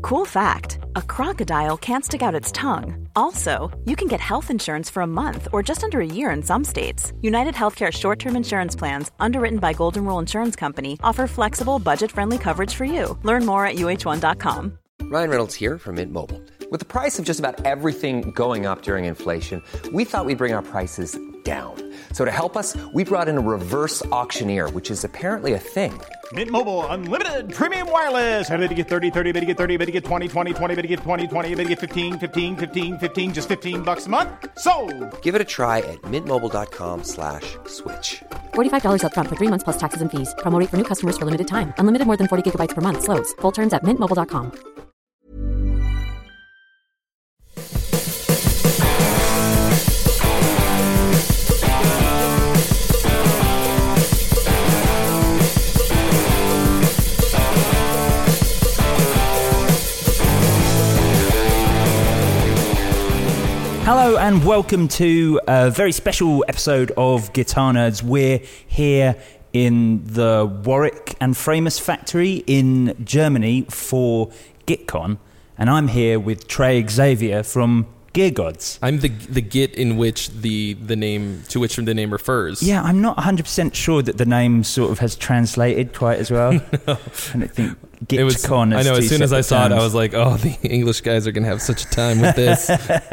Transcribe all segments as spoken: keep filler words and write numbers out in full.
Cool fact, a crocodile can't stick out its tongue. Also, you can get health insurance for a month or just under a year in some states. United Healthcare short-term insurance plans, underwritten by Golden Rule Insurance Company, offer flexible, budget-friendly coverage for you. Learn more at U H one dot com. Ryan Reynolds here from Mint Mobile. With the price of just about everything going up during inflation, we thought we'd bring our prices down. So to help us, we brought in a reverse auctioneer, which is apparently a thing. Mint Mobile Unlimited Premium Wireless. How to get thirty, thirty, how to get thirty, how to get twenty, twenty, twenty, how to get twenty, twenty, how to get fifteen, fifteen, fifteen, fifteen, just fifteen bucks a month? Sold! Give it a try at mintmobile.com slash switch. forty-five dollars up front for three months plus taxes and fees. Promo rate for new customers for limited time. Unlimited more than forty gigabytes per month. Slows full terms at mint mobile dot com. Hello and welcome to a very special episode of Guitar Nerds. We're here in the Warwick and Framus factory in Germany for GitCon, and I'm here with Trey Xavier from Gear Gods. I'm the the Git in which the the name to which the name refers. Yeah, I'm not one hundred percent sure that the name sort of has translated quite as well. no. And I think GitCon. I know. As soon as I saw terms. it, I was like, "Oh, the English guys are going to have such a time with this."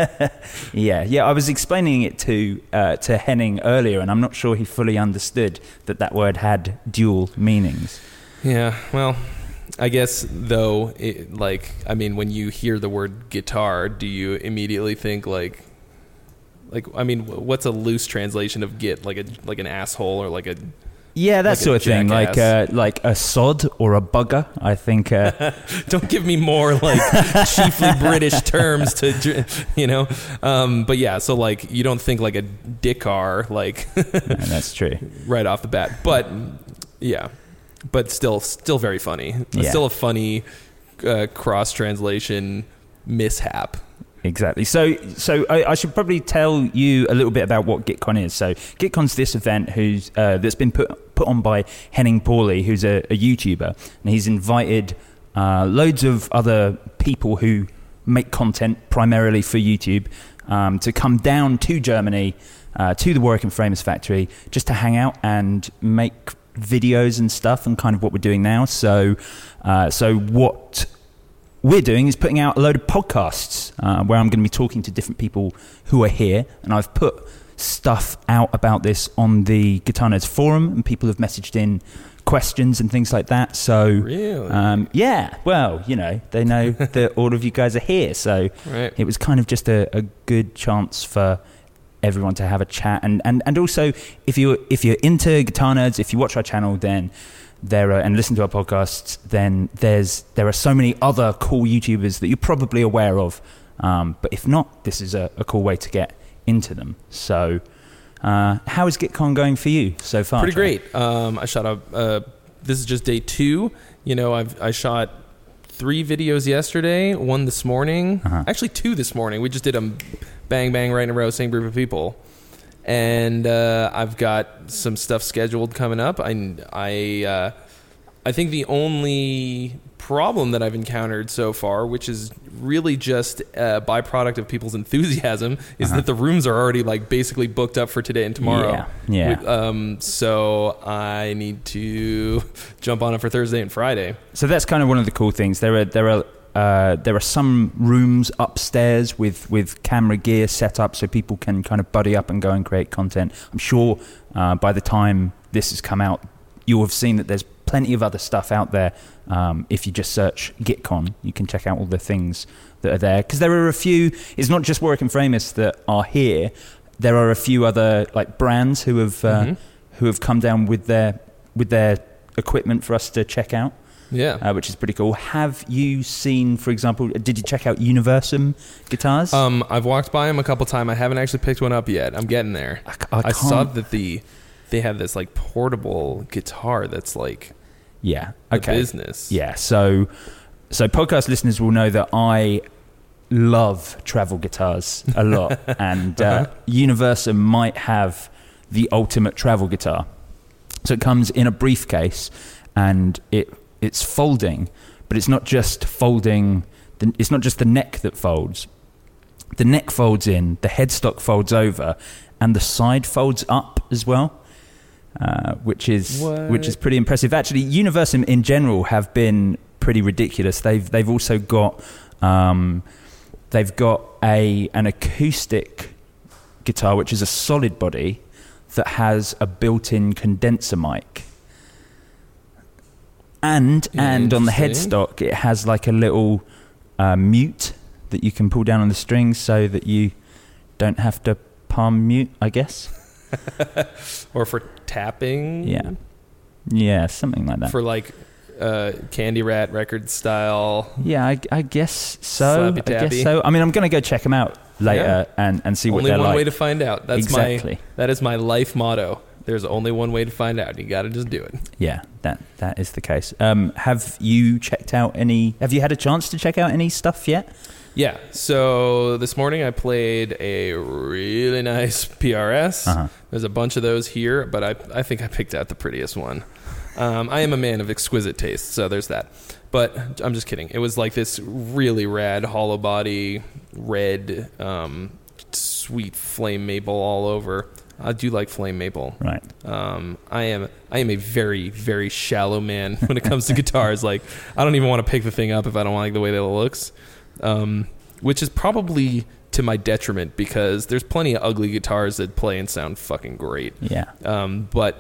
yeah, yeah. I was explaining it to uh, to Henning earlier, and I'm not sure he fully understood that that word had dual meanings. Yeah. Well, I guess though, it, like, I mean, when you hear the word guitar, do you immediately think like, like, I mean, what's a loose translation of Git? Like a like an asshole or like a Yeah, that like sort of thing, like uh, like a sod or a bugger, I think. Uh, Don't give me more like chiefly British terms to, you know. Um, but yeah, so like you don't think like a dickar, like yeah, that's true, right off the bat. But yeah, but still, still very funny. Yeah. Still a funny uh, cross translation mishap. Exactly. So, so I, I should probably tell you a little bit about what GitCon is. So, GitCon's this event who's uh, that's been put put on by Henning Pauly, who's a, a YouTuber, and he's invited uh, loads of other people who make content primarily for YouTube um, to come down to Germany, uh, to the Warwick and Framus factory, just to hang out and make videos and stuff, and kind of what we're doing now. So, uh, so what we're doing is putting out a load of podcasts uh, where I'm going to be talking to different people who are here, and I've put stuff out about this on the Guitar Nerds forum, and people have messaged in questions and things like that. So, really? um, yeah, well, you know, they know that all of you guys are here, so right. It was kind of just a, a good chance for everyone to have a chat, and, and, and also if you if you're into Guitar Nerds, if you watch our channel, then there are, and listen to our podcasts, then there's there are so many other cool YouTubers that you're probably aware of. Um, but if not, this is a, a cool way to get into them. So, uh, how is GitCon going for you so far? Pretty great. Um, I shot a. Uh, this is just day two. You know, I've I shot three videos yesterday, one this morning, uh-huh. actually two this morning. We just did them bang bang right in a row, same group of people. And uh, I've got some stuff scheduled coming up. I, I, uh, I think the only problem that I've encountered so far, which is really just a byproduct of people's enthusiasm, is uh-huh. that the rooms are already like basically booked up for today and tomorrow. Yeah. yeah. We, um, so I need to jump on it for Thursday and Friday. So that's kind of one of the cool things. There are there are. Uh, there are some rooms upstairs with, with camera gear set up so people can kind of buddy up and go and create content. I'm sure uh, by the time this has come out, you'll have seen that there's plenty of other stuff out there. Um, if you just search GitCon, you can check out all the things that are there. Because there are a few, it's not just Warwick and Framus that are here. There are a few other like brands who have uh, mm-hmm. who have come down with their with their equipment for us to check out. Yeah, uh, which is pretty cool. Have you seen, for example, did you check out Universum guitars? Um, I've walked by them a couple times. I haven't actually picked one up yet. I'm getting there. I, I, I saw that the they have this like portable guitar that's like yeah, the okay, business. Yeah, so so podcast listeners will know that I love travel guitars a lot, and uh, Universum might have the ultimate travel guitar. So it comes in a briefcase, and it. It's folding, but it's not just folding the, it's not just the neck that folds. The neck folds in, the headstock folds over, and the side folds up as well, uh, which is what? which is pretty impressive. Actually, Universum in general have been pretty ridiculous. They've they've also got um, they've got a an acoustic guitar, which is a solid body that has a built-in condenser mic, and and on the headstock it has like a little uh, mute that you can pull down on the strings so that you don't have to palm mute, I guess. Or for tapping. Yeah, yeah, something like that. For like uh, Candy Rat record style. Yeah, I, I guess so. Slappy I guess tappy. so. I mean, I'm going to go check them out later Yeah. and, and see what Only they're one like. way to find out. That's Exactly. my that is my life motto. There's only one way to find out. You got to just do it. Yeah, that that is the case. Um, have you checked out any? Have you had a chance to check out any stuff yet? Yeah. So this morning I played a really nice P R S. Uh-huh. There's a bunch of those here, but I I think I picked out the prettiest one. Um, I am a man of exquisite taste, so there's that. But I'm just kidding. It was like this really rad hollow body, red, um, sweet flame maple all over. I do like flame maple. Right. Um, I am I am a very, very shallow man when it comes to guitars. Like, I don't even want to pick the thing up if I don't like the way that it looks. Um, which is probably to my detriment because there's plenty of ugly guitars that play and sound fucking great. Yeah. Um, but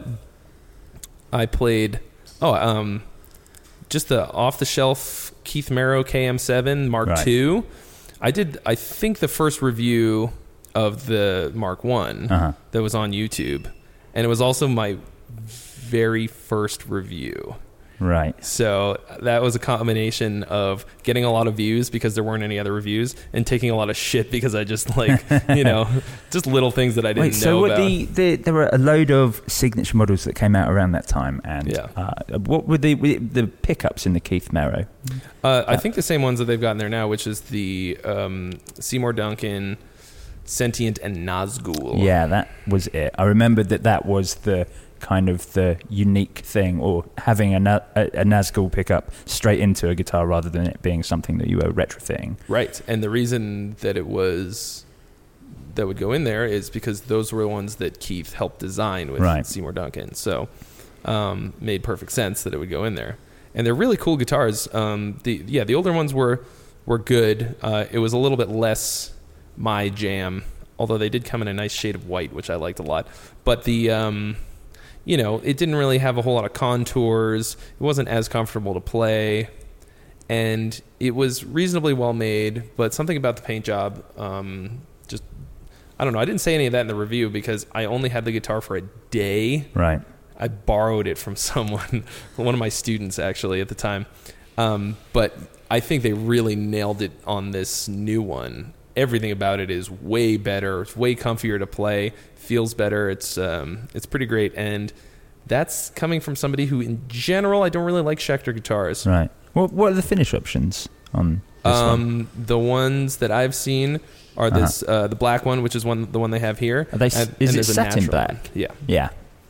I played, oh, um, just the off-the-shelf Keith Merrow K M seven Mark Right. two. I did, I think, the first review of the Mark one Uh-huh. that was on YouTube. And it was also my very first review. Right. So that was a combination of getting a lot of views because there weren't any other reviews and taking a lot of shit because I just like, you know, just little things that I didn't Wait, so know what about. the, the there were a load of signature models that came out around that time, and Yeah. uh, what were the the pickups in the Keith Merrow? Uh, I think the same ones that they've got in there now, which is the um, Seymour Duncan, Sentient, and Nazgul. Yeah, that was it. I remembered that that was the kind of the unique thing, or having a, Na- a, a Nazgul pickup straight into a guitar rather than it being something that you were retrofitting. Right. And the reason that it was that would go in there is because those were the ones that Keith helped design with Right. Seymour Duncan. So um, made perfect sense that it would go in there. And they're really cool guitars. Um, the yeah, the older ones were were good. Uh, it was a little bit less my jam, although they did come in a nice shade of white, which I liked a lot. But the um, you know, it didn't really have a whole lot of contours. It wasn't as comfortable to play. And it was reasonably well made, but something about the paint job, um, just, I don't know. I didn't say any of that in the review because I only had the guitar for a day. Right. I borrowed it from someone, one of my students actually at the time. Um, but I think they really nailed it on this new one. Everything about it is way better. It's way comfier to play. Feels better. It's um, it's pretty great. And that's coming from somebody who, in general, I don't really like Schecter guitars. Right. What what are the finish options on this one? Um, the ones that I've seen are this uh, the black one, which is one the one they have here. Are they s- And- is and it there's a satin natural black? one. Yeah. Yeah.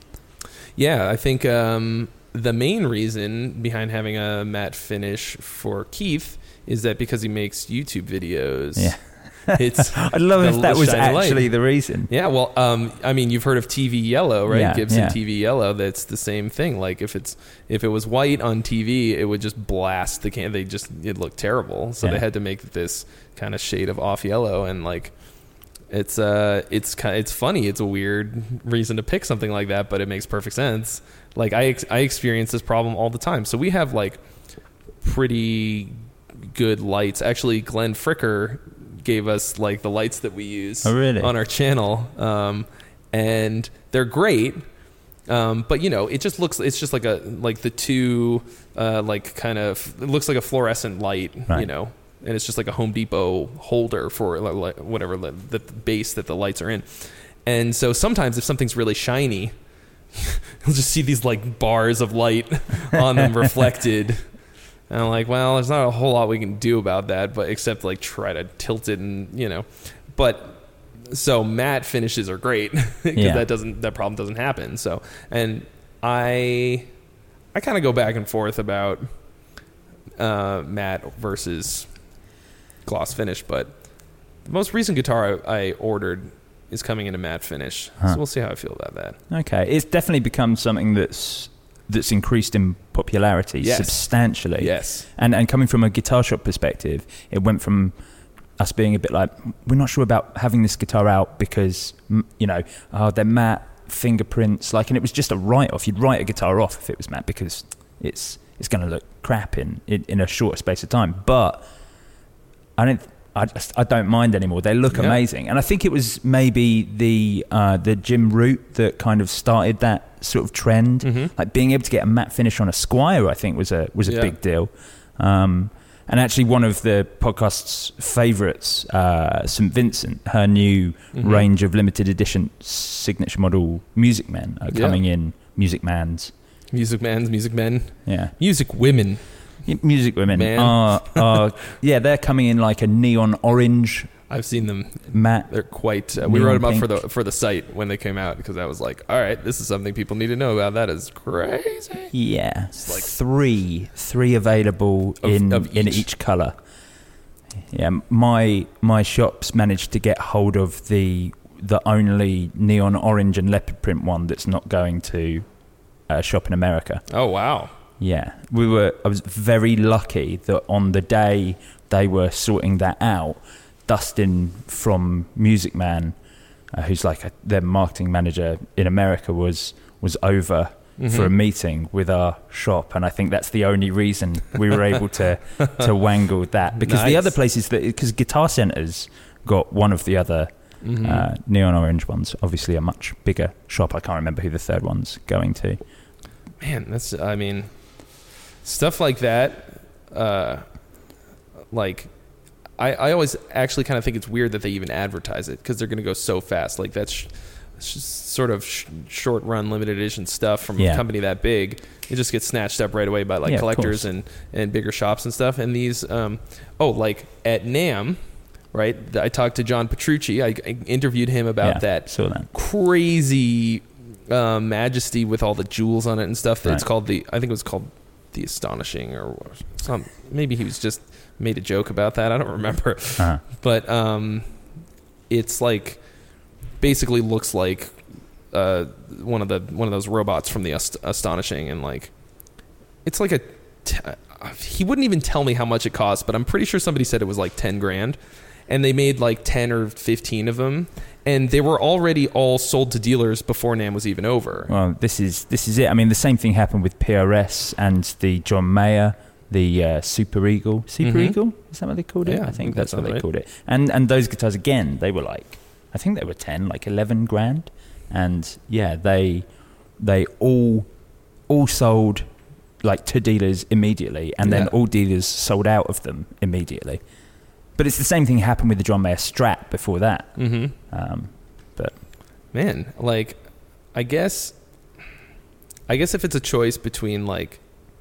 Yeah, I think um, the main reason behind having a matte finish for Keith is that because he makes YouTube videos. Yeah. It's I'd love the if that was shiny light. actually the reason. Yeah, well, um, I mean, you've heard of T V yellow, right? Yeah, Gibson yeah. T V yellow. That's the same thing. Like if it's if it was white on T V, it would just blast the can. They just it looked terrible. So Yeah. they had to make this kind of shade of off yellow, and like it's uh it's kind it's funny. It's a weird reason to pick something like that, but it makes perfect sense. Like I ex- I experience this problem all the time. So we have like pretty good lights. Actually, Glenn Fricker gave us like the lights that we use Oh, really? on our channel, um, and they're great. Um, but you know, it just looks it's just like a like the two uh, like kind of it looks like a fluorescent light, Right. you know, and it's just like a Home Depot holder for like, whatever the, the base that the lights are in. And so sometimes if something's really shiny, you'll just see these like bars of light on them reflected. And I'm like, well, there's not a whole lot we can do about that, but except like try to tilt it and, you know, but so matte finishes are great because Yeah. that doesn't, that problem doesn't happen. So, and I, I kind of go back and forth about uh, matte versus gloss finish, but the most recent guitar I, I ordered is coming in a matte finish. Huh. So we'll see how I feel about that. Okay. It's definitely become something that's that's increased in popularity yes. substantially. Yes. And and coming from a guitar shop perspective, it went from us being a bit like, we're not sure about having this guitar out because, you know, oh, they're matte, fingerprints, like, and it was just a write-off. You'd write a guitar off if it was matte because it's it's going to look crap in, in, in a shorter space of time. But I don't... I just I don't mind anymore. They look yeah. amazing, and I think it was maybe the uh, the Jim Root that kind of started that sort of trend. Mm-hmm. Like being able to get a matte finish on a Squire, I think was a was a yeah. big deal. Um, and actually, one of the podcast's favourites, uh, Saint Vincent, her new mm-hmm. range of limited edition signature model Music Men are coming yeah. in. Music Mans, Music Mans, Music Men, yeah, Music Women. Music Women Man. are, are yeah, they're coming in like a neon orange. I've seen them matte. They're quite. Uh, we wrote them up for the for the site when they came out because I was like, all right, this is something people need to know about. That is crazy. Yeah, it's like three three available of, in of each. in each color. Yeah, my my shops managed to get hold of the the only neon orange and leopard print one that's not going to a shop in America. Oh wow. Yeah, we were. I was very lucky that on the day they were sorting that out, Dustin from Music Man, uh, who's like a, their marketing manager in America, was was over mm-hmm. for a meeting with our shop, and I think that's the only reason we were able to to wangle that because nice. The other places that because Guitar Center's got one of the other mm-hmm. uh, neon orange ones, obviously a much bigger shop. I can't remember who the third one's going to. Man, that's I mean. Stuff like that, uh, like, I, I always actually kind of think it's weird that they even advertise it because they're going to go so fast. Like, that's sh- just sort of sh- short-run, limited edition stuff from yeah. a company that big. It just gets snatched up right away by, like, yeah, collectors and, and bigger shops and stuff. And these, um, oh, like, at NAMM, right, I talked to John Petrucci. I, I interviewed him about yeah, that, saw that crazy uh, Majesty with all the jewels on it and stuff. Right. It's called the, I think it was called... The Astonishing or some maybe he was just made a joke about that. I don't remember. Uh-huh. But um, it's like basically looks like uh, one of the one of those robots from the Ast- Astonishing, and like it's like a t- he wouldn't even tell me how much it cost, but I'm pretty sure somebody said it was like ten grand, and they made like ten or fifteen of them. And they were already all sold to dealers before NAMM was even over. Well, this is this is it. I mean, the same thing happened with P R S and the John Mayer, the uh, Super Eagle. Super mm-hmm. Eagle? Is that what they called it? Yeah, I think that's what they right. called it. And and those guitars, again, they were like, I think they were ten, like eleven grand. And yeah, they they all all sold like to dealers immediately. And then yeah. all dealers sold out of them immediately. But it's the same thing happened with the John Mayer Strat before that. Mm-hmm. Um, but man, like, I guess, I guess if it's a choice between like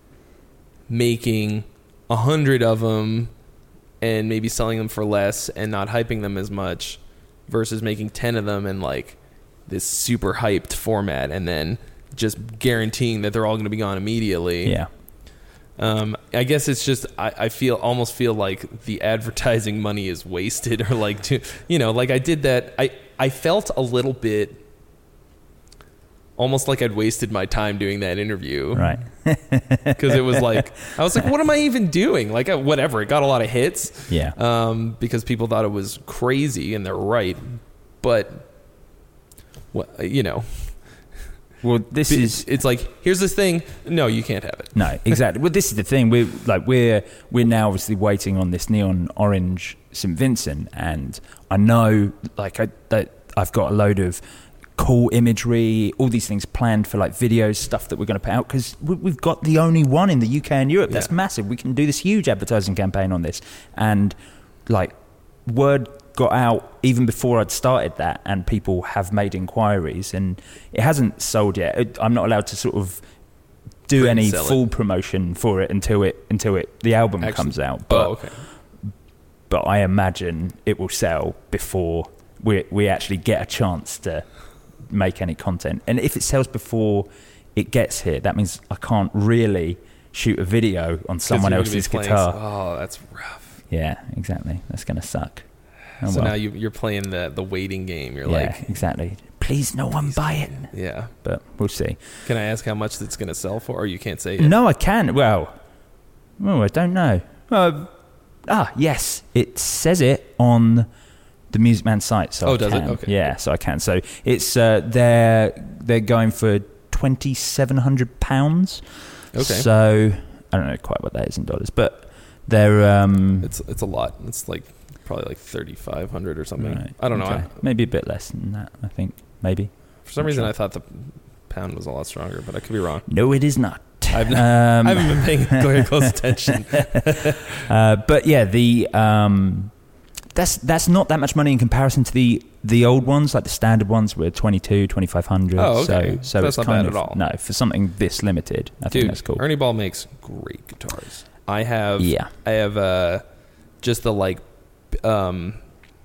making a hundred of them and maybe selling them for less and not hyping them as much, versus making ten of them in like this super hyped format and then just guaranteeing that they're all going to be gone immediately. Yeah. Um, I guess it's just I, I feel almost feel like the advertising money is wasted, or like to, you know, like I did that. I, I felt a little bit almost like I'd wasted my time doing that interview, right? Because it was like I was like, what am I even doing? Like whatever, it got a lot of hits, yeah. Um, because people thought it was crazy, and they're right, but what you know. Well, this but is it's like here's this thing. No, you can't have it. No, exactly. Well, this is the thing. We're like we're we're now obviously waiting on this neon orange Saint Vincent, and I know like I, that I've got a load of cool imagery, all these things planned for like videos, stuff that we're going to put out because we, we've got the only one in the U K and Europe. That's yeah. massive. We can do this huge advertising campaign on this, and like word got out even before I'd started that, and people have made inquiries, and it hasn't sold yet. It, I'm not allowed to sort of do any full it. promotion for it until it until it the album Actually, comes out. But oh, okay. but I imagine it will sell before we we actually get a chance to make any content. And if it sells before it gets here, that means I can't really shoot a video on someone else's guitar. Oh, that's rough. Yeah, exactly. That's going to suck. Oh, so well. now you, you're playing the the waiting game. You're yeah, like, exactly. Please, no one buy it. Yeah, but we'll see. Can I ask how much it's going to sell for, or you can't say yet? No, I can. Well, oh, I don't know. Uh, ah, yes, it says it on the Music Man site. So oh, I does can. it? Okay. Yeah, so I can. So it's uh, they're they're going for twenty seven hundred pounds. Okay. So I don't know quite what that is in dollars, but they're um, it's it's a lot. It's like probably like thirty five hundred or something. Right. I don't know. Okay. I, Maybe a bit less than that. I think maybe. For some Not reason, sure. I thought the pound was a lot stronger, but I could be wrong. No, it is not. I've, um, I haven't been paying very close attention. uh, but yeah, the um, that's that's not that much money in comparison to the the old ones, like the standard ones were twenty-two, twenty-five hundred. Oh, okay. So, so That's it's not kind bad of, at all. No, for something this limited, I Dude, think that's cool. Ernie Ball makes great guitars. I have, Yeah. I have uh, just the like um,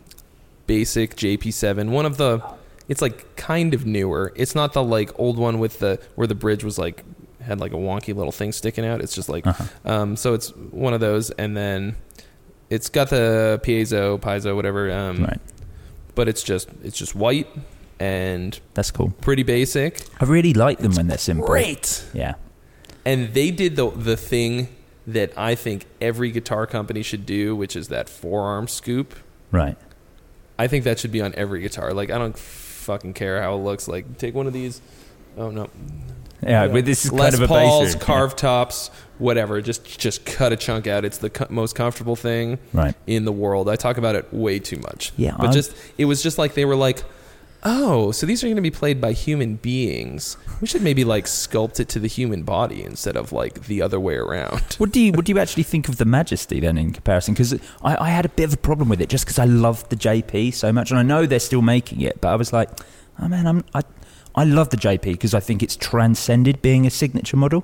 basic J P seven. One of the, it's like kind of newer. It's not the like old one with the where the bridge was like had like a wonky little thing sticking out. It's just like, Uh-huh. um, so it's one of those, and then it's got the piezo, piezo, whatever. Um, Right. But it's just it's just white and That's cool. pretty basic. I really like them when they're simple. Great. Yeah. And they did the the thing that I think every guitar company should do, which is that forearm scoop. Right. I think that should be on every guitar. Like, I don't fucking care how it looks. Like, take one of these. Oh, no. Yeah, but this is Les kind of a Pauls, basic. carved tops, whatever. Just just cut a chunk out. It's the co- most comfortable thing Right. in the world. I talk about it way too much. Yeah, But I'm- just it was just like they were like, oh, so these are going to be played by human beings. We should maybe like sculpt it to the human body instead of like the other way around. What do you what do you actually think of the Majesty then in comparison? Because I, I had a bit of a problem with it just because I loved the J P so much, and I know they're still making it, but I was like, oh man, I'm I I love the J P because I think it's transcended being a signature model.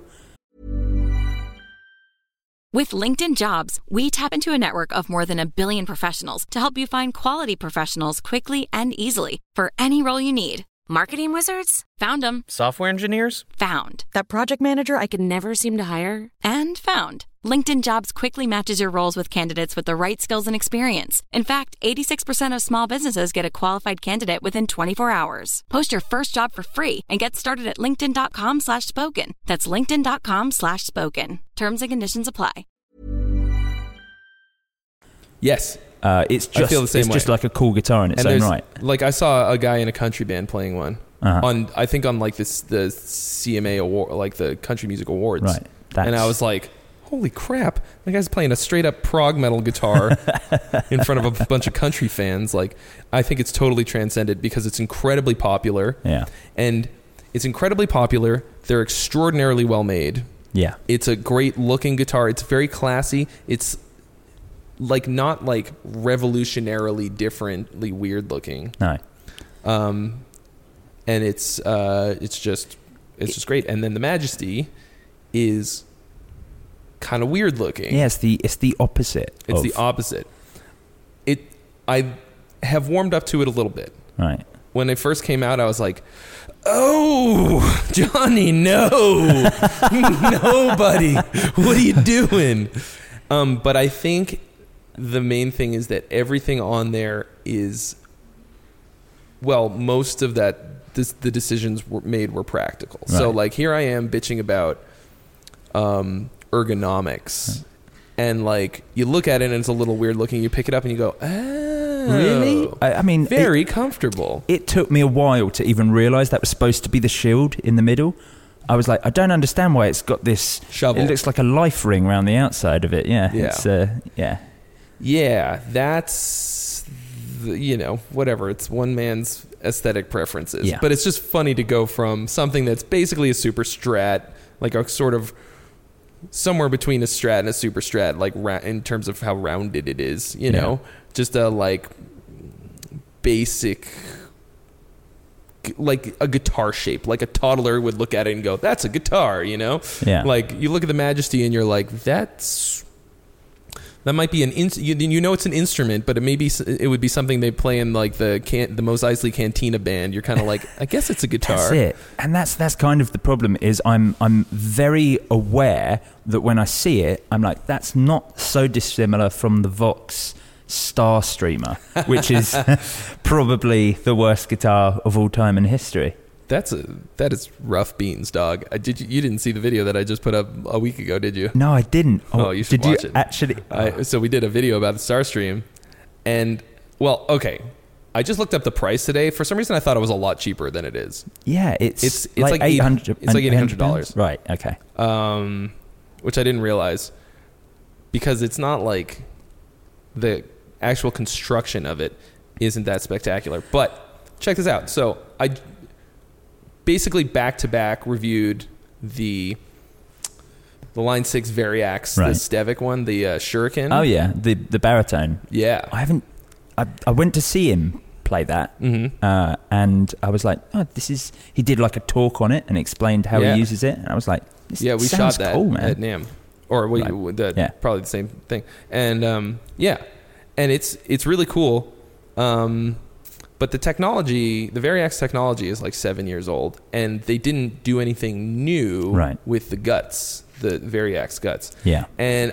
With LinkedIn Jobs, we tap into a network of more than a billion professionals to help you find quality professionals quickly and easily for any role you need. Marketing wizards? Found them. Software engineers? Found. That project manager I could never seem to hire? And found. LinkedIn Jobs quickly matches your roles with candidates with the right skills and experience. In fact, eighty-six percent of small businesses get a qualified candidate within twenty-four hours. Post your first job for free and get started at linkedin.com slash spoken. That's linkedin.com slash spoken. Terms and conditions apply. Yes. Uh, it's I just feel the same it's way. just like a cool guitar in its And own there's right. like I saw a guy in a country band playing one Uh-huh. on I think on like this the C M A award, like the Country Music Awards. Right. That's, And I was like, holy crap, that guy's playing a straight up prog metal guitar in front of a bunch of country fans. Like, I think it's totally transcended because it's incredibly popular. yeah, And it's incredibly popular. They're extraordinarily well made. yeah, It's a great looking guitar. It's very classy. It's like not like revolutionarily differently weird looking. no, Um, and it's uh, it's just it's just great. And then the Majesty is kind of weird looking. yeah. It's the it's the opposite. It's of, the opposite. It I have warmed up to it a little bit. right. When it first came out, I was like, "Oh, Johnny, no, no, buddy, what are you doing?" Um, but I think the main thing is that everything on there is, well, most of that, this, the decisions were made were practical. So, Right. like, here I am bitching about um, ergonomics. And, like, you look at it and it's a little weird looking. You pick it up and you go, oh. Really? I, I mean, Very It, comfortable. it took me a while to even realize that was supposed to be the shield in the middle. I was like, I don't understand why it's got this Shovel. It looks like a life ring around the outside of it. Yeah, Yeah. It's, uh, yeah. Yeah, that's, the, you know, whatever. It's one man's aesthetic preferences. Yeah. But it's just funny to go from something that's basically a super strat, like a sort of somewhere between a strat and a super strat, like ra- in terms of how rounded it is, you Yeah. know, just a like basic, like a guitar shape, like a toddler would look at it and go, that's a guitar, you know? Yeah. Like you look at the Majesty and you're like, that's That might be an in, you, you know it's an instrument, but it may be it would be something they play in like the can, the Mos Eisley Cantina band. You're kind of like, I guess it's a guitar. That's it, and that's that's kind of the problem. Is I'm I'm very aware that when I see it, I'm like, that's not so dissimilar from the Vox Starstreamer, which is probably the worst guitar of all time in history. That's a, that is rough beans, dog. I, did you, you didn't see the video that I just put up a week ago, did you? No, I didn't. Oh, oh you should did watch you it. Actually, I, so we did a video about the Starstream, and well, okay. I just looked up the price today. For some reason, I thought it was a lot cheaper than it is. Yeah, it's it's it's like, like eight hundred. It's like eight hundred dollars. Right. Okay. Um, which I didn't realize because it's not like the actual construction of it isn't that spectacular. But check this out. So I. Basically, back to back reviewed the the Line Six Variax, right. the Stevic one, the uh, Shuriken. Oh yeah, the the baritone. Yeah, I haven't. I I went to see him play that, mm-hmm. uh, and I was like, oh, this is. He did like a talk on it and explained how yeah. he uses it, and I was like, this yeah, we sounds shot that cool, man. at NAMM, or we right. the, yeah. probably the same thing, and um, yeah, and it's it's really cool. Um, But the technology, the Variax technology is like seven years old, and they didn't do anything new right. with the guts, the Variax guts. Yeah. And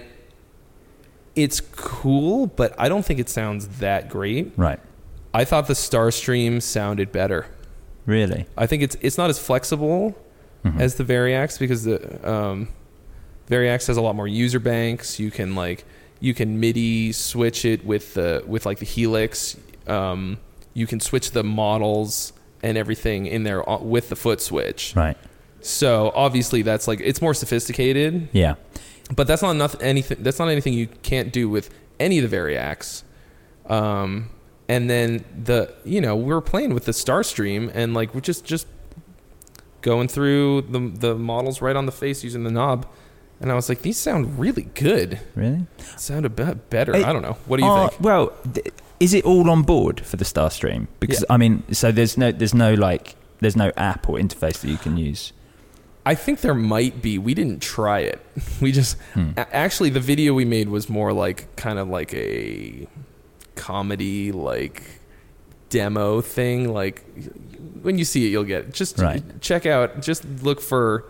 it's cool, but I don't think it sounds that great. Right. I thought the Starstream sounded better. Really? I think it's it's not as flexible mm-hmm. as the Variax because the um, Variax has a lot more user banks. You can like you can MIDI switch it with the with like the Helix. Um, You can switch the models and everything in there with the foot switch. Right. So obviously that's like it's more sophisticated. Yeah. But that's not enough anything that's not anything you can't do with any of the Variax. Um and then the you know, we were playing with the Starstream and like we're just just going through the the models right on the face using the knob. And I was like, these sound really good. Really? Sound a bit better. Hey, I don't know. What do you uh, think? Well, th- is it all on board for the Starstream? Because yeah. I mean, so there's no, there's no like, there's no app or interface that you can use. I think there might be. We didn't try it. We just hmm. a- actually the video we made was more like kind of like a comedy like demo thing. Like when you see it, you'll get it. Just right. check out. Just look for.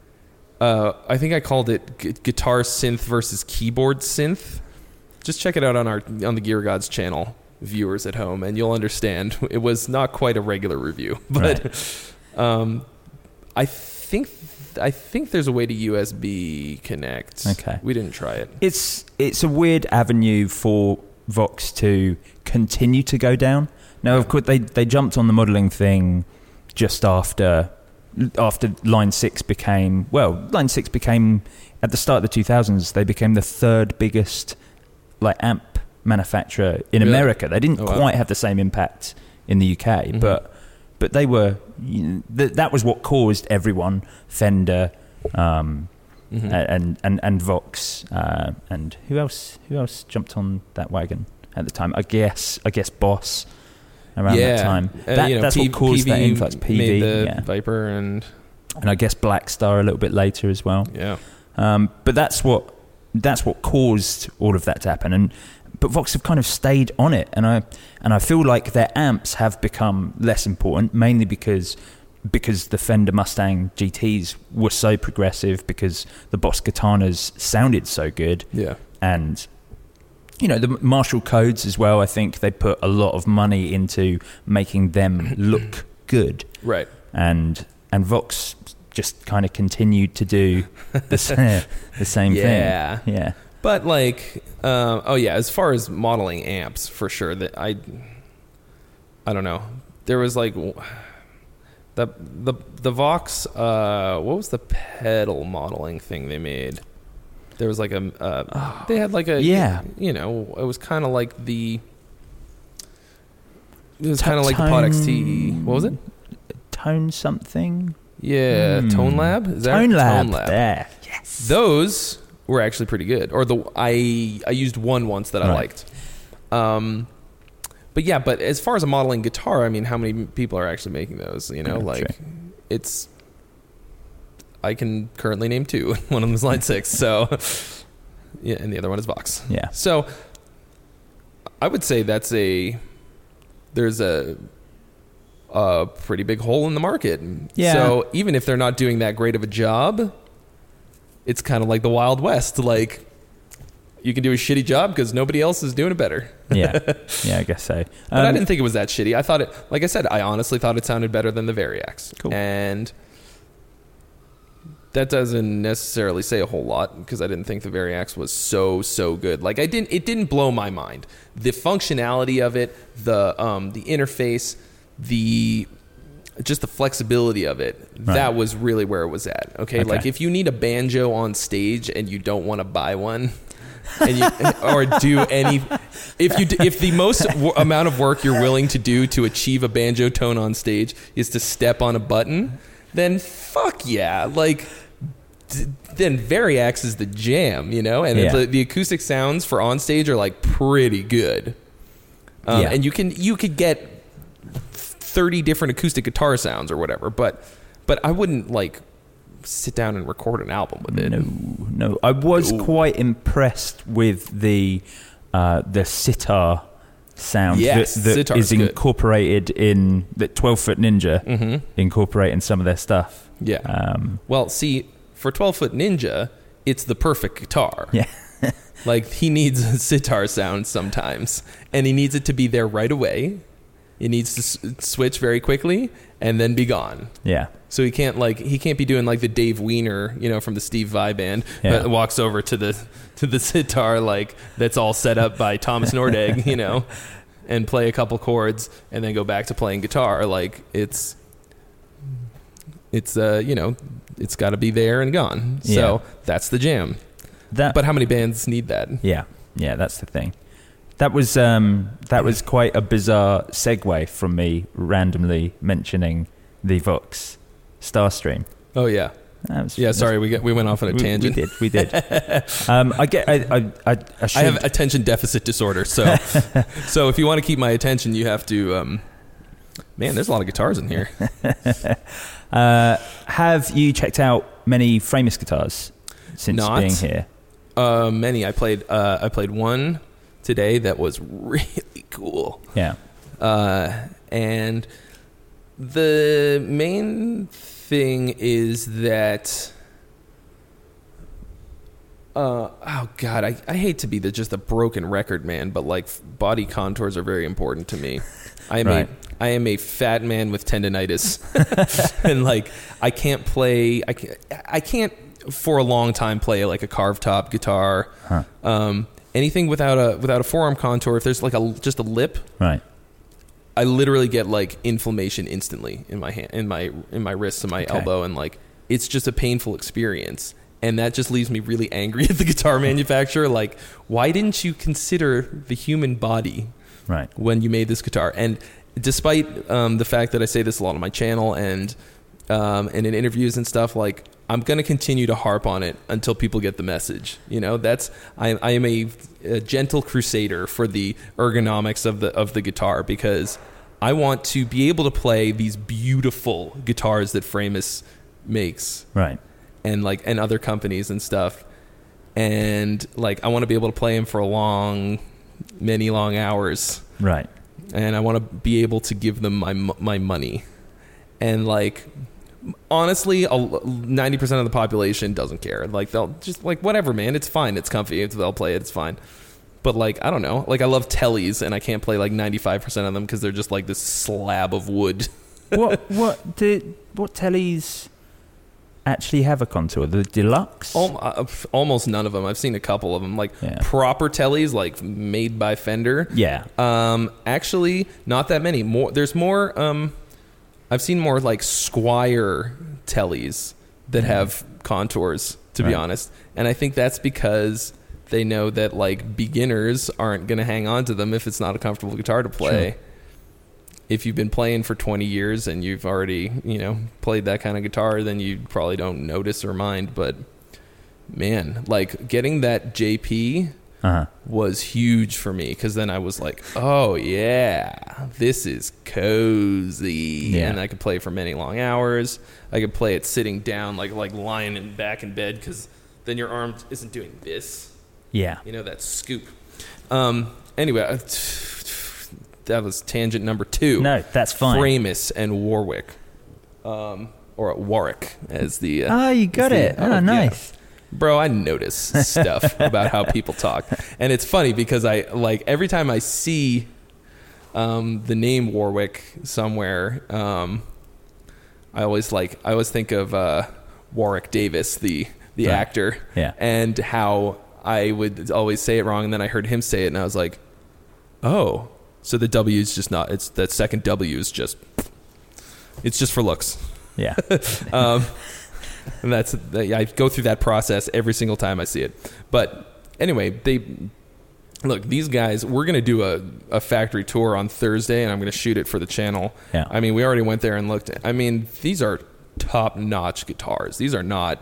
Uh, I think I called it gu- guitar synth versus keyboard synth. Just check it out on our on the Gear Gods channel, viewers at home, and you'll understand. It was not quite a regular review, but right. um, I think I think there's a way to U S B connect. Okay, we didn't try it. It's it's a weird avenue for Vox to continue to go down. Now, of course, they they jumped on the modelling thing just after. After Line Six became well, Line Six became at the start of the two thousands. They became the third biggest like amp manufacturer in really? America. They didn't oh, wow. quite have the same impact in the U K, mm-hmm. but but they were. You know, th- that was what caused everyone, Fender, um, mm-hmm. and and and Vox, uh, and who else? Who else jumped on that wagon at the time? I guess I guess Boss. Around yeah. that time, uh, that, you know, that's P- what caused P V that influx. P V made the yeah. Viper and and I guess Black Star a little bit later as well. Yeah, um, but that's what that's what caused all of that to happen. And but Vox have kind of stayed on it, and I and I feel like their amps have become less important, mainly because because the Fender Mustang G Ts were so progressive, because the Boss Katanas sounded so good. Yeah, and. You know, the Marshall codes as well, I think they put a lot of money into making them look good. Right. And and Vox just kind of continued to do the, sa- the same yeah. thing. Yeah. But like, uh, oh yeah, as far as modeling amps, for sure, that I, I don't know. There was like, the the the Vox, uh, what was the pedal modeling thing they made? There was like a, uh, oh, they had like a, yeah. you know, it was kind of like the, it was kind of like the Pod X T. What was it? Tone something? Yeah, mm. Tone Lab? Is that Tone Lab. Tone Lab. There. Yes. Those were actually pretty good. Or the I I used one once that I right. liked. Um, but yeah, but as far as a modeling guitar, I mean, how many people are actually making those? You know, yeah, like true. It's. I can currently name two. One of them is Line Six. So, Yeah, and the other one is Vox. Yeah. So I would say that's a there's a a pretty big hole in the market. Yeah. So even if they're not doing that great of a job, it's kind of like the Wild West. Like, you can do a shitty job because nobody else is doing it better. Yeah. Yeah, I guess so. Um, But I didn't think it was that shitty. I thought it, like I said, I honestly thought it sounded better than the Variax. Cool. And that doesn't necessarily say a whole lot because I didn't think the Variax was so, so good. Like, I didn't, it didn't blow my mind. The functionality of it, the, um, the interface, the, just the flexibility of it, Right. that was really where it was at. Okay? Okay. Like, if you need a banjo on stage and you don't want to buy one, and you, or do any, if you if the most w- amount of work you're willing to do to achieve a banjo tone on stage is to step on a button, then fuck yeah, like d- then Variax is the jam, you know, and Yeah. the, the acoustic sounds for on stage are like pretty good, um, Yeah. and you can you could get thirty different acoustic guitar sounds or whatever, but but I wouldn't like sit down and record an album with it. No, no. I was Ooh. quite impressed with the uh, the sitar sound Yes, that, that sitar's is good. incorporated in the twelve Foot Ninja, Mm-hmm. incorporating some of their stuff. Yeah. Um, Well, see, for twelve Foot Ninja, it's the perfect guitar. yeah. Like, he needs a sitar sound sometimes, and he needs it to be there right away. He needs to s- switch very quickly and then be gone. Yeah. So he can't like he can't be doing like the Dave Weiner, you know, from the Steve Vai band, Yeah. that walks over to the to the sitar like that's all set up by Thomas Nordegg, you know, and play a couple chords and then go back to playing guitar. Like, it's it's uh you know it's got to be there and gone. So Yeah. that's the jam. That. But how many bands need that? Yeah. Yeah. That's the thing. That was um, that was quite a bizarre segue from me randomly mentioning the Vox Starstream. Oh yeah, That was, yeah. Sorry, we get we went off on a we, tangent. We did. We did. um, I get. I. I. I, I, should, I have attention deficit disorder, so so if you want to keep my attention, you have to. Um, man, there's a lot of guitars in here. uh, have you checked out many Framus guitars since Not. being here? Uh, many. I played. Uh, I played one today that was really cool. Yeah. Uh, and the main thing is that. Uh, oh God, I, I hate to be the just a broken record man, but like body contours are very important to me. I am Right. a I am a fat man with tendonitis, and like I can't play. I can't. I can't for a long time play like a carved top guitar. Huh. Um, anything without a without a forearm contour. If there's like a just a lip, Right. I literally get like inflammation instantly in my hand, in my in my wrists and my Okay. elbow, and like it's just a painful experience. And that just leaves me really angry at the guitar manufacturer. Like, why didn't you consider the human body Right. when you made this guitar? And despite um, the fact that I say this a lot on my channel and um, and in interviews and stuff, like I'm going to continue to harp on it until people get the message. You know, that's I, I am a, a gentle crusader for the ergonomics of the of the guitar, because I want to be able to play these beautiful guitars that Framus makes. Right. And like and other companies and stuff, and like I want to be able to play them for a long, many long hours, Right. and I want to be able to give them my my money, and like honestly, ninety percent of the population doesn't care. Like they'll just like whatever, man. It's fine. It's comfy. It's, they'll play it. It's fine. But like I don't know. Like I love Tellys, and I can't play like ninety-five percent of them because they're just like this slab of wood. What? What did? What tellies actually have a contour? The deluxe. Al- uh, almost none of them. I've seen a couple of them, like Yeah. proper Tellys, like made by Fender. Yeah. Um, actually, not that many. More. There's more. Um, I've seen more like Squire Tellys that have contours. To be Right. honest, and I think that's because they know that like beginners aren't going to hang on to them if it's not a comfortable guitar to play. Sure. If you've been playing for twenty years and you've already, you know, played that kind of guitar, then you probably don't notice or mind. But man, like getting that J P Uh-huh. was huge for me, because then I was like, oh yeah, this is cozy. Yeah. And I could play for many long hours. I could play it sitting down, like like lying in back in bed, because then your arm isn't doing this. Yeah. You know, that scoop. Um, anyway, uh, that was tangent number two. No, that's fine. Framus and Warwick. Um, or Warwick, as the... Uh, oh, you got the, it. Oh, oh nice. Yeah. Bro, I notice stuff about how people talk. And it's funny because I, like, every time I see um, the name Warwick somewhere, um, I always, like, I always think of uh, Warwick Davis, the, the right. actor. Yeah. And how I would always say it wrong, and then I heard him say it, and I was like, oh, so the W is just not, it's that second W is just, it's just for looks. Yeah. um, and that's, I go through that process every single time I see it. But anyway, they, look, these guys, we're going to do a, a factory tour on Thursday, and I'm going to shoot it for the channel. Yeah. I mean, we already went there and looked at, I mean, these are top-notch guitars. These are not,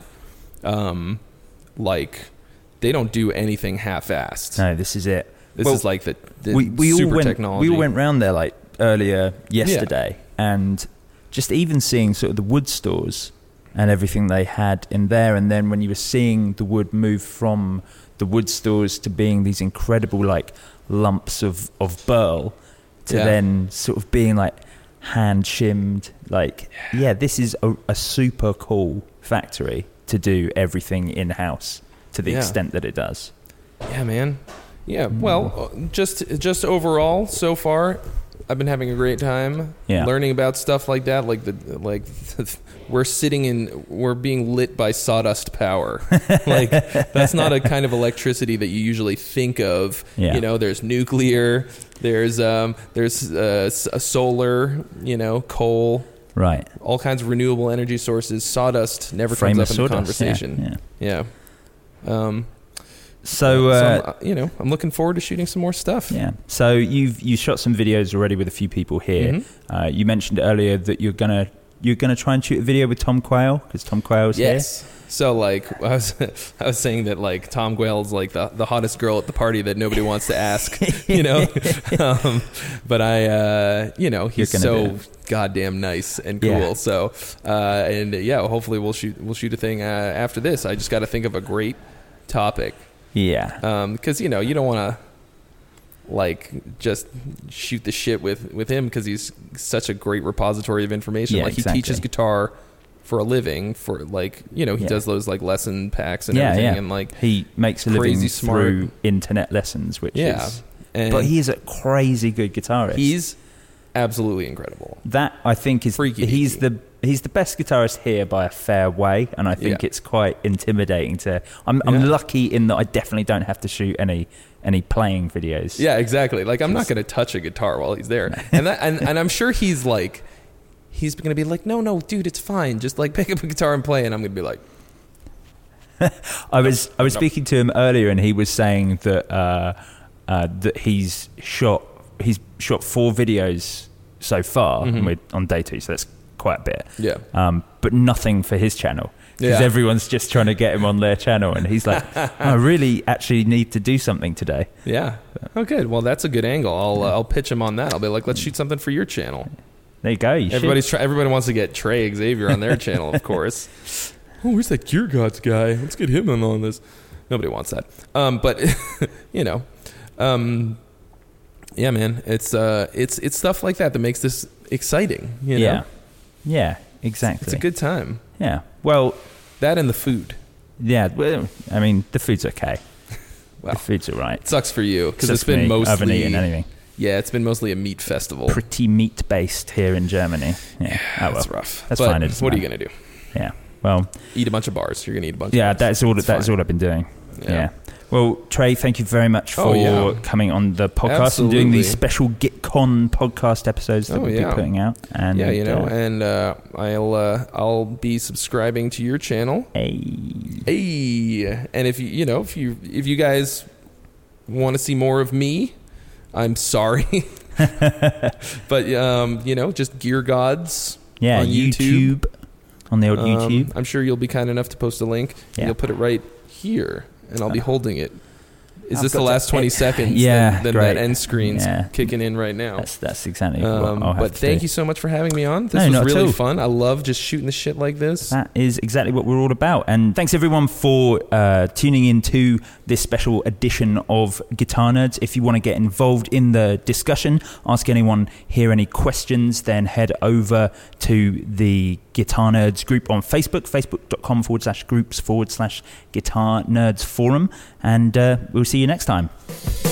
um, like, they don't do anything half-assed. No, this is it. This well, is like the, the we, we super all went, technology. We all went round there like earlier yesterday, yeah. and just even seeing sort of the wood stores and everything they had in there, and then when you were seeing the wood move from the wood stores to being these incredible like lumps of, of burl to yeah. then sort of being like hand shimmed, like yeah, this is a, a super cool factory to do everything in-house to the yeah. extent that it does. Yeah, man. Yeah, well, just just overall, so far, I've been having a great time yeah. learning about stuff like that. Like the like, we're sitting in, we're being lit by sawdust power. Like that's not a kind of electricity that you usually think of. Yeah. You know, there's nuclear, there's um, there's uh, a solar, you know, coal, right? All kinds of renewable energy sources. Sawdust never Frame comes up in sawdust, the conversation. Yeah. yeah. yeah. Um. So, uh, so I'm, you know, I'm looking forward to shooting some more stuff. Yeah. So you've you shot some videos already with a few people here. Mm-hmm. Uh, you mentioned earlier that you're gonna you're gonna try and shoot a video with Tom Quayle because Tom Quayle's yes. here. So like I was I was saying that like Tom Quayle's like the the hottest girl at the party that nobody wants to ask, you know. um, but I uh, you know he's so goddamn nice and cool. Yeah. So uh, and yeah, hopefully we'll shoot we'll shoot a thing uh, after this. I just got to think of a great topic. Yeah. Because, um, you know, you don't want to, like, just shoot the shit with, with him because he's such a great repository of information. Yeah, like, he exactly. teaches guitar for a living for, like, you know, he yeah. does those, like, lesson packs and yeah, everything. Yeah. And, like, he makes a living smart. through internet lessons, which yeah. is... And but he is a crazy good guitarist. He's absolutely incredible. That, I think, is... Freaky he's deaky. the... He's the best guitarist here by a fair way, and I think Yeah. it's quite intimidating to... I'm, I'm Yeah. lucky in that I definitely don't have to shoot any any playing videos. Yeah, exactly. Like, I'm not going to touch a guitar while he's there. and, that, and and I'm sure he's like... He's going to be like, no, no, dude, it's fine. Just, like, pick up a guitar and play. And I'm going to be like... I was I was speaking to him earlier, and he was saying that uh, uh, that he's shot he's shot four videos so far Mm-hmm. with, on day two, so that's quite a bit. Yeah. Um, but nothing for his channel because Yeah. everyone's just trying to get him on their channel, and he's like, I really actually need to do something today. Yeah. Oh, good. Well, that's a good angle. I'll uh, I'll pitch him on that. I'll be like, let's shoot something for your channel. There you go. You Everybody's should. try- everybody wants to get Trey Xavier on their channel, of course. Oh, where's that Gear Gods guy? Let's get him in on this. Nobody wants that. Um, but you know, um, yeah, man, it's uh, it's it's stuff like that that makes this exciting. You know? Yeah. Yeah. Exactly. It's a good time. Yeah. Well. That and the food. Yeah. Well, I mean, the food's okay. Well, the food's all right. It sucks for you because Sucks it's been for me. mostly I haven't eaten anything. Yeah, it's been mostly a meat festival. Pretty meat based here in Germany. Yeah, Yeah, oh, well. that's rough. That's but fine. It doesn't what are you matter. gonna do? Yeah. Well. Eat a bunch of bars. You're gonna eat a bunch. Yeah, of bars. that's all. It's That's fine. all I've been doing. Yeah. Yeah. Well, Trey, thank you very much for Oh, yeah. coming on the podcast Absolutely. and doing these special GitCon podcast episodes that Oh, we'll yeah. be putting out. And Yeah, you know, uh, and uh, I'll uh, I'll be subscribing to your channel. hey. Hey, and if you you know if you if you guys want to see more of me, I'm sorry, but um, you know, just Gear Gods. Yeah, on YouTube. YouTube. On the old Um, YouTube. I'm sure you'll be kind enough to post a link. Yeah. You'll put it right here, and I'll be holding it Is I've this the got last to- twenty seconds? Yeah, Then, then great. that end screen's Yeah. kicking in right now. That's that's exactly Um, what I'll have but to thank do. you so much for having me on. This No, was not at really all. fun. I love just shooting the shit like this. That is exactly what we're all about. And thanks everyone for uh, tuning in to this special edition of Guitar Nerds. If you want to get involved in the discussion, ask anyone here any questions, then head over to the Guitar Nerds group on Facebook, facebook.com forward slash groups forward slash Guitar Nerds Forum. And uh, we'll see you next time.